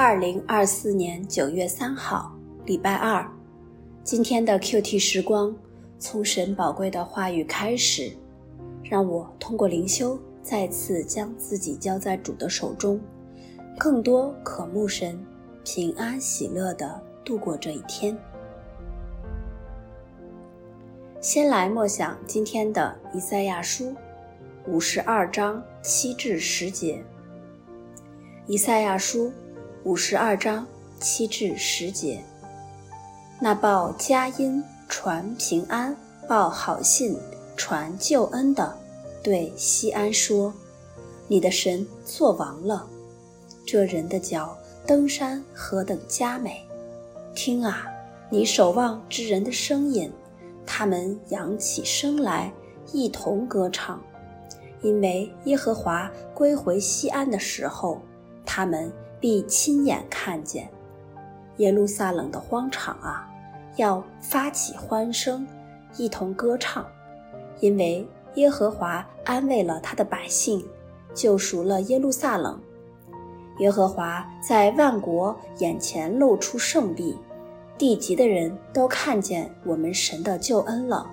2024年9月3号，礼拜二。今天的 QT 时光，从神宝贵的话语开始，让我通过灵修再次将自己交在主的手中，更多渴慕神，平安喜乐地度过这一天。先来默想今天的以赛亚书52章7至10节。以赛亚书52章7至10节。那报佳音传平安，报好信传救恩的，对西安说：你的神作王了，这人的脚登山何等佳美！听啊，你守望之人的声音，他们扬起声来，一同歌唱。因为耶和华归回西安的时候，他们必亲眼看见。耶路撒冷的荒场啊，要发起欢声，一同歌唱，因为耶和华安慰了他的百姓，救赎了耶路撒冷。耶和华在万国眼前露出圣臂，地极的人都看见我们神的救恩了。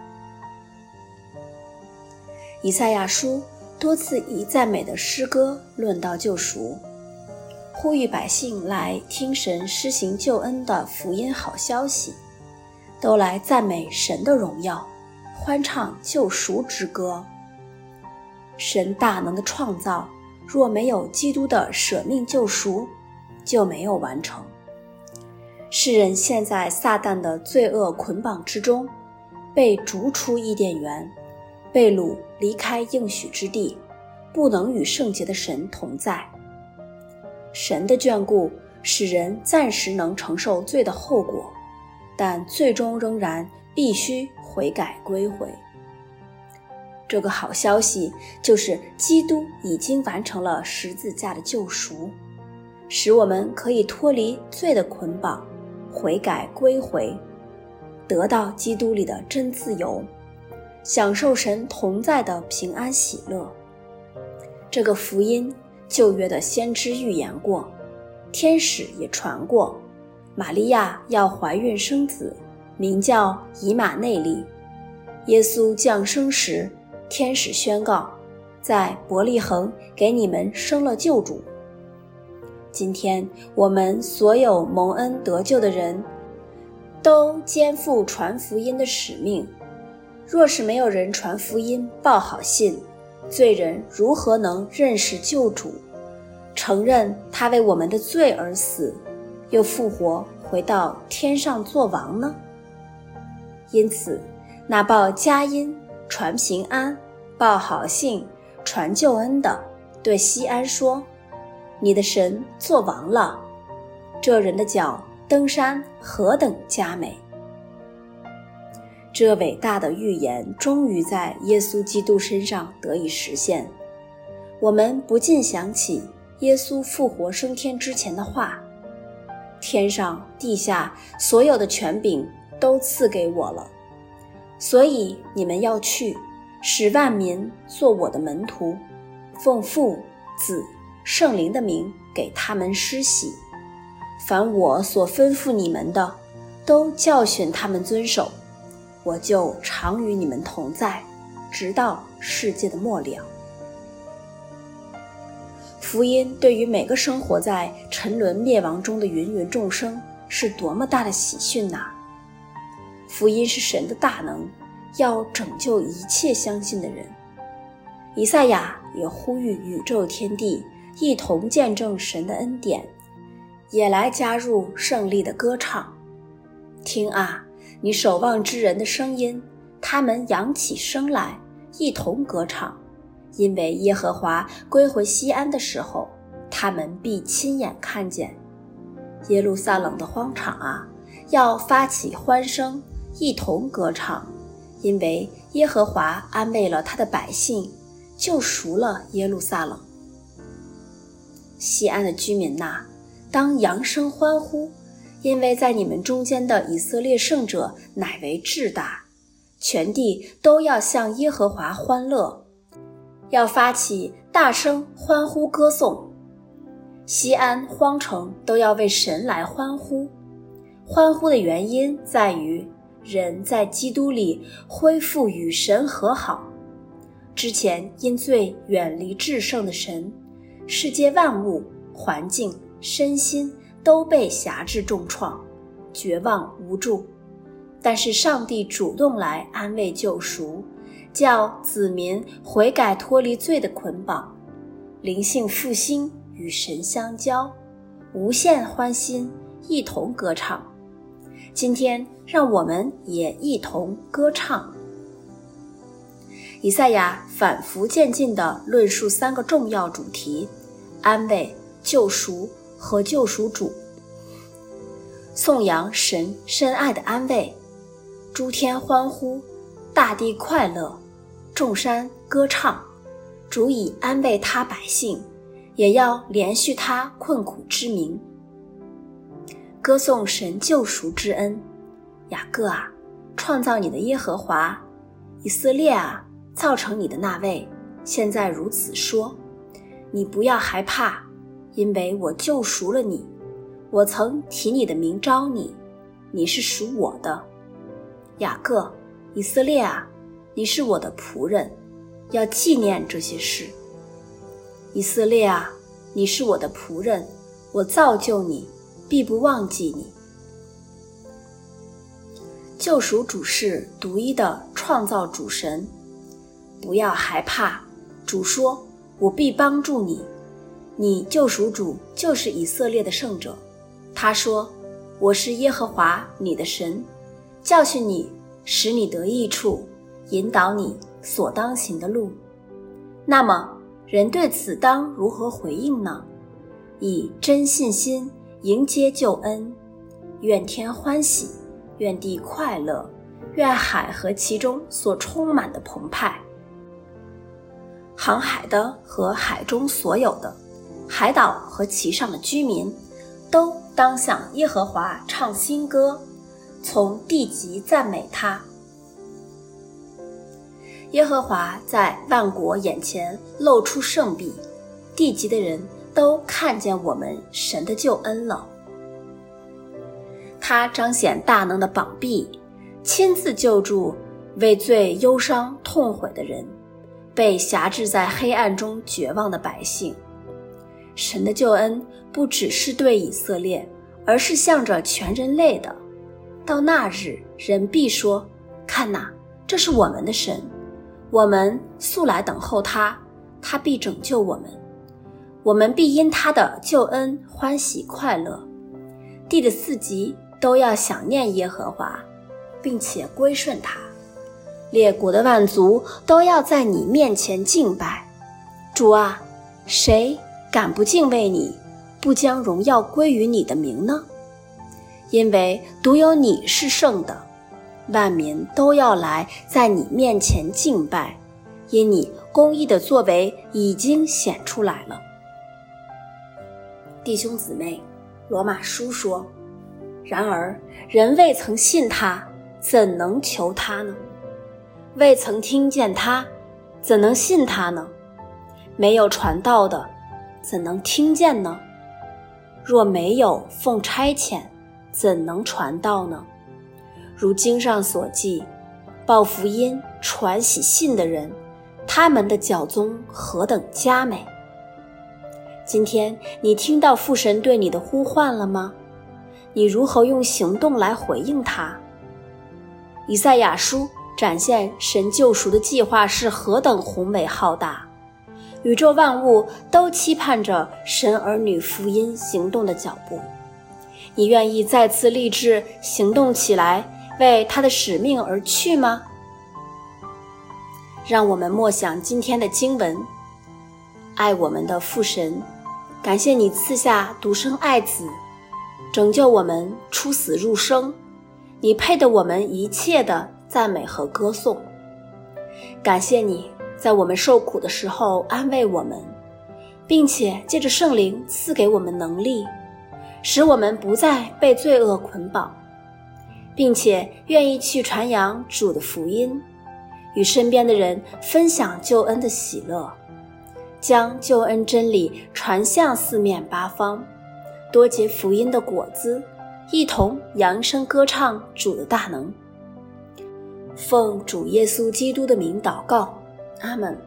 以赛亚书多次以赞美的诗歌论到救赎，呼吁百姓来听神施行救恩的福音好消息，都来赞美神的荣耀，欢唱救赎之歌。神大能的创造，若没有基督的舍命救赎，就没有完成。世人陷在撒旦的罪恶捆绑之中，被逐出伊甸园，被掳离开应许之地，不能与圣洁的神同在。神的眷顾使人暂时能承受罪的后果，但最终仍然必须悔改归回。这个好消息就是基督已经完成了十字架的救赎，使我们可以脱离罪的捆绑，悔改归回，得到基督里的真自由，享受神同在的平安喜乐。这个福音旧约的先知预言过，天使也传过，玛利亚要怀孕生子，名叫以马内利。耶稣降生时，天使宣告，在伯利恒给你们生了救主。今天我们所有蒙恩得救的人，都肩负传福音的使命。若是没有人传福音报好信，罪人如何能认识救主，承认他为我们的罪而死，又复活回到天上作王呢？因此，那报佳音传平安，报好信传救恩的，对西安说：你的神作王了，这人的脚登山何等佳美！这伟大的预言终于在耶稣基督身上得以实现。我们不禁想起耶稣复活升天之前的话：天上地下所有的权柄都赐给我了，所以你们要去，使万民做我的门徒，奉父子圣灵的名给他们施洗，凡我所吩咐你们的，都教训他们遵守，我就常与你们同在，直到世界的末了。福音对于每个生活在沉沦灭亡中的芸芸众生是多么大的喜讯呐！福音是神的大能，要拯救一切相信的人。以赛亚也呼吁宇宙天地一同见证神的恩典，也来加入胜利的歌唱。听啊，你守望之人的声音，他们扬起声来，一同歌唱。因为耶和华归回西安的时候，他们必亲眼看见。耶路撒冷的荒场啊，要发起欢声，一同歌唱。因为耶和华安慰了他的百姓，救赎了耶路撒冷。西安的居民哪，当扬声欢呼，因为在你们中间的以色列圣者乃为至大，全地都要向耶和华欢乐，要发起大声欢呼歌颂。 西安、荒城都要为神来欢呼。欢呼的原因在于人在基督里恢复与神和好。之前因罪远离至圣的神，世界万物、环境、身心都被辖制重创，绝望无助。但是上帝主动来安慰救赎，叫子民悔改，脱离罪的捆绑，灵性复兴，与神相交，无限欢欣，一同歌唱。今天让我们也一同歌唱。以赛亚反复渐进地论述3个重要主题：安慰、救赎和救赎主。颂扬神深爱的安慰，诸天欢呼，大地快乐，众山歌唱。主已安慰他百姓，也要连续他困苦之名。歌颂神救赎之恩。雅各啊，创造你的耶和华；以色列啊，造成你的那位，现在如此说：你不要害怕，因为我救赎了你。我曾提你的名招你，你是属我的。雅各，以色列啊，你是我的仆人，要纪念这些事。以色列啊，你是我的仆人，我造就你，必不忘记你。救赎主是独一的创造主神，不要害怕，主说，我必帮助你。你救赎主就是以色列的圣者，他说，我是耶和华你的神，教训你，使你得益处，引导你所当行的路。那么人对此当如何回应呢？以真信心迎接救恩，愿天欢喜，愿地快乐，愿海和其中所充满的澎湃。航海的和海中所有的，海岛和其上的居民，都当向耶和华唱新歌，从地极赞美他。耶和华在万国眼前露出圣臂，地极的人都看见我们神的救恩了。他彰显大能的膀臂，亲自救助为罪忧伤痛悔的人，被辖制在黑暗中绝望的百姓。神的救恩不只是对以色列，而是向着全人类的。到那日，人必说，看哪，这是我们的神，我们素来等候他，他必拯救我们，我们必因他的救恩欢喜快乐。地的四极都要想念耶和华，并且归顺他。列国的万族都要在你面前敬拜。主啊，谁敢不敬畏你，不将荣耀归于你的名呢？因为独有你是圣的，万民都要来在你面前敬拜，因你公义的作为已经显出来了。弟兄姊妹，罗马书说，然而人未曾信他，怎能求他呢？未曾听见他，怎能信他呢？没有传道的，怎能听见呢？若没有奉差遣，怎能传道呢？如经上所记，报福音传喜信的人，他们的脚踪何等佳美。今天你听到父神对你的呼唤了吗？你如何用行动来回应他？以赛亚书展现神救赎的计划是何等宏伟浩大，宇宙万物都期盼着神儿女福音行动的脚步。你愿意再次立志行动起来，为他的使命而去吗？让我们默想今天的经文。爱我们的父神，感谢你赐下独生爱子，拯救我们出死入生，你配得我们一切的赞美和歌颂。感谢你在我们受苦的时候安慰我们，并且借着圣灵赐给我们能力，使我们不再被罪恶捆绑，并且愿意去传扬主的福音，与身边的人分享救恩的喜乐。 将救恩真理传向四面八方，多结福音的果子，一同扬声歌唱主的大能。奉主耶稣基督的名祷告，阿们。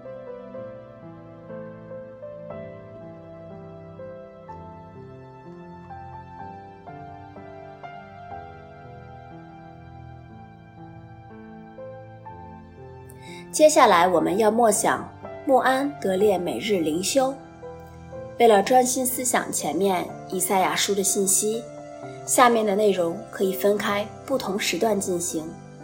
接下来我们要默想慕安德烈每日灵修。为了专心思想前面以赛亚书的信息，下面的内容可以分开不同时段进行。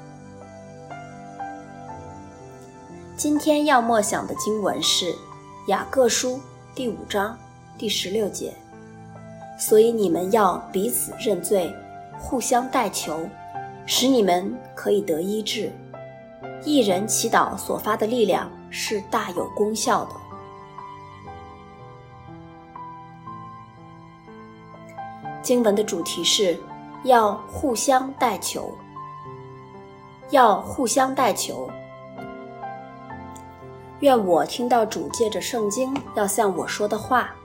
今天要默想的经文是雅各书第5章第16节，所以你们要彼此认罪，互相代求，使你们可以得医治。一人祈祷所发的力量是大有功效的。经文的主题是要互相代求，要互相代求。愿我听到主借着圣经要向我说的话。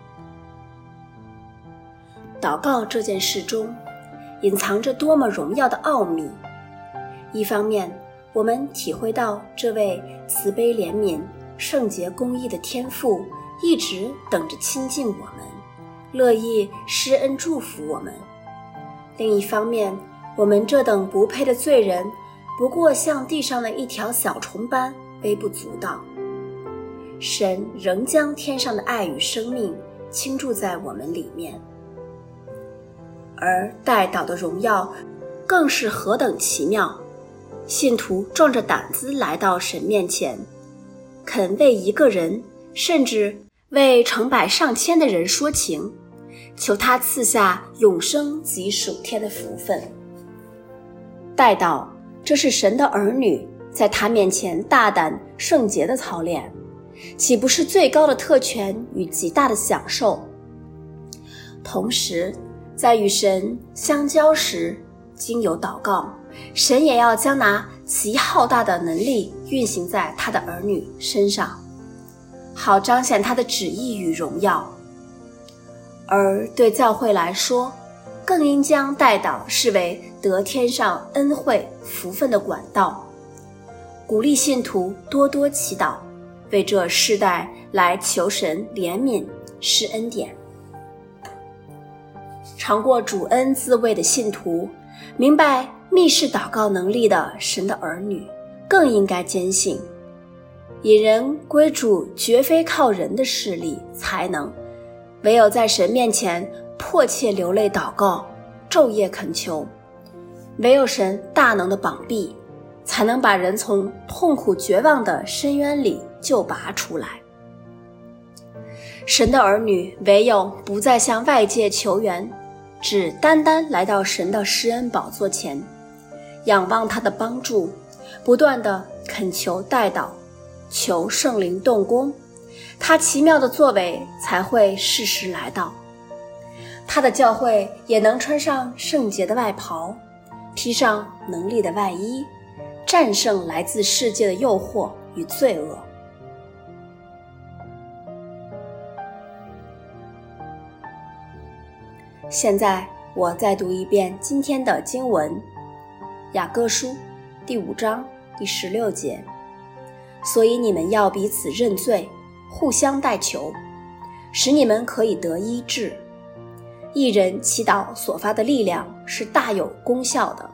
祷告这件事中隐藏着多么荣耀的奥秘。一方面，我们体会到这位慈悲怜悯、圣洁公义的天父一直等着亲近我们，乐意施恩祝福我们。另一方面，我们这等不配的罪人，不过像地上的一条小虫般微不足道。神仍将天上的爱与生命倾注在我们里面。而代祷的荣耀更是何等奇妙！信徒壮着胆子来到神面前，肯为一个人，甚至为成百上千的人说情，求他赐下永生及属天的福分。代祷，这是神的儿女在他面前大胆圣洁的操练，岂不是最高的特权与极大的享受？同时，在与神相交时，经由祷告，神也要将那极浩大的能力运行在他的儿女身上，好彰显他的旨意与荣耀。而对教会来说，更应将代祷视为得天上恩惠福分的管道，鼓励信徒多多祈祷，为这世代来求神怜悯施恩典。尝过主恩滋味的信徒，明白密室祷告能力的神的儿女，更应该坚信，引人归主绝非靠人的势力才能，唯有在神面前迫切流泪祷告，昼夜恳求，唯有神大能的膀臂，才能把人从痛苦绝望的深渊里救拔出来。神的儿女唯有不再向外界求援，只单单来到神的施恩宝座前，仰望他的帮助，不断地恳求代祷，求圣灵动工，他奇妙的作为才会适时来到。他的教会也能穿上圣洁的外袍，披上能力的外衣，战胜来自世界的诱惑与罪恶。现在我再读一遍今天的经文，雅各书第5章第16节，所以你们要彼此认罪，互相代求，使你们可以得医治。一人祈祷所发的力量是大有功效的。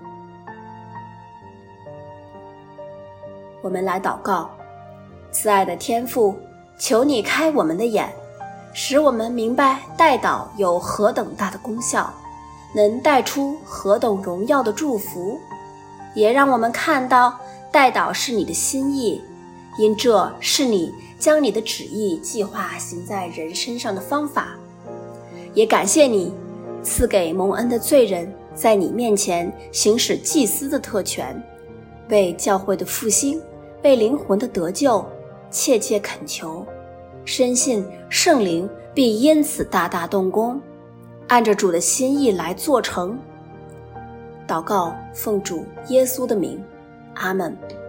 我们来祷告。慈爱的天父，求你开我们的眼，使我们明白代祷有何等大的功效，能带出何等荣耀的祝福，也让我们看到代祷是你的心意，因这是你将你的旨意计划行在人身上的方法。也感谢你赐给蒙恩的罪人在你面前行使祭司的特权，为教会的复兴，为灵魂的得救切切恳求，深信圣灵必因此大大动工，按着主的心意来做成。祷告奉主耶稣的名，阿们。